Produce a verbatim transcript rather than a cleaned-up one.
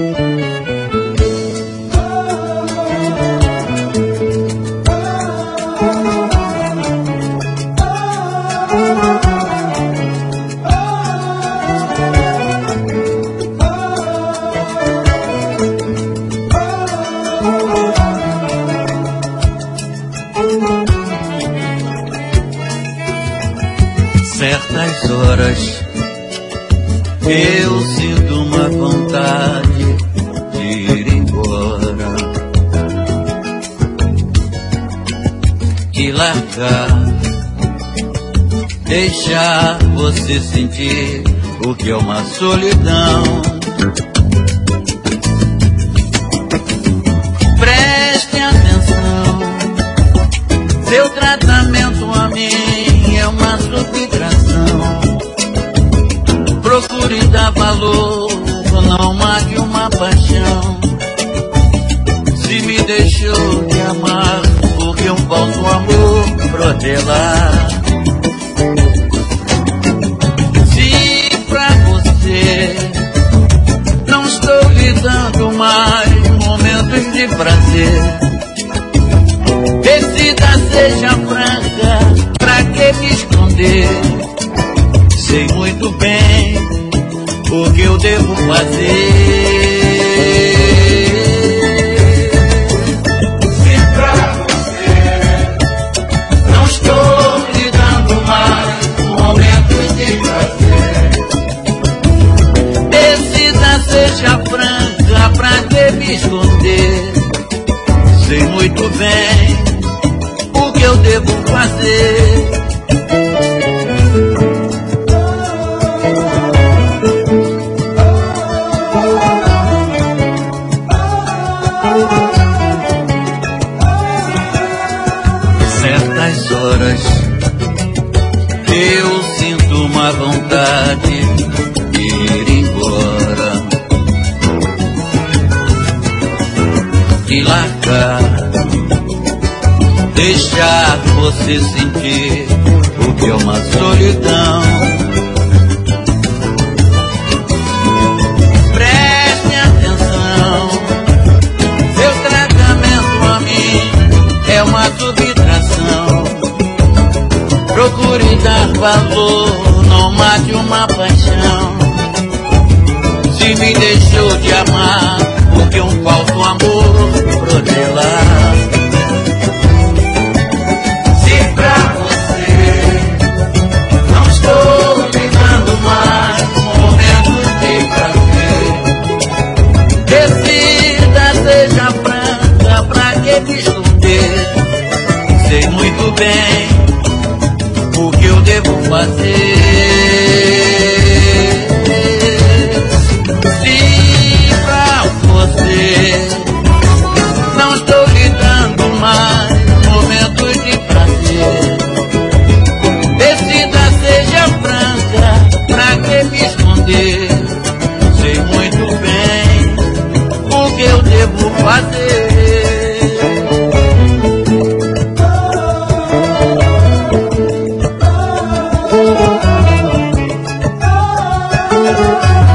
Certas horas eu sinto uma vontade de ir embora, de largar, deixar você sentir o que é uma solidão. Preste atenção, seu tratamento a mim é uma subtração. Procure dar valor, não mais de uma paixão. Se me deixou de amar, porque um falso amor protelar. Se pra você não estou lhe dando mais momentos de prazer, decida, seja franca, pra que me esconder? Sei muito bem o que eu devo fazer. Se pra você não estou lhe dando mais momentos de prazer, decida, seja franca, pra que me esconder? Sei muito bem o que eu devo fazer. Certas horas eu sinto uma vontade de ir embora, de largar, deixar você sentir o que é uma solidão. Preste atenção, seu tratamento a mim é uma subtração. Procure dar valor, não mate uma paixão. Se me deixou de amar, porque um falso amor protelar. Se pra você não estou lhe dando mais momentos de prazer, decida, seja franca, pra que me esconder? Sei muito bem o que eu devo fazer. Se pra você não estou lhe dando mais momentos de prazer, decida, seja franca, pra que me esconder? Sei muito bem o que eu devo fazer. Oh,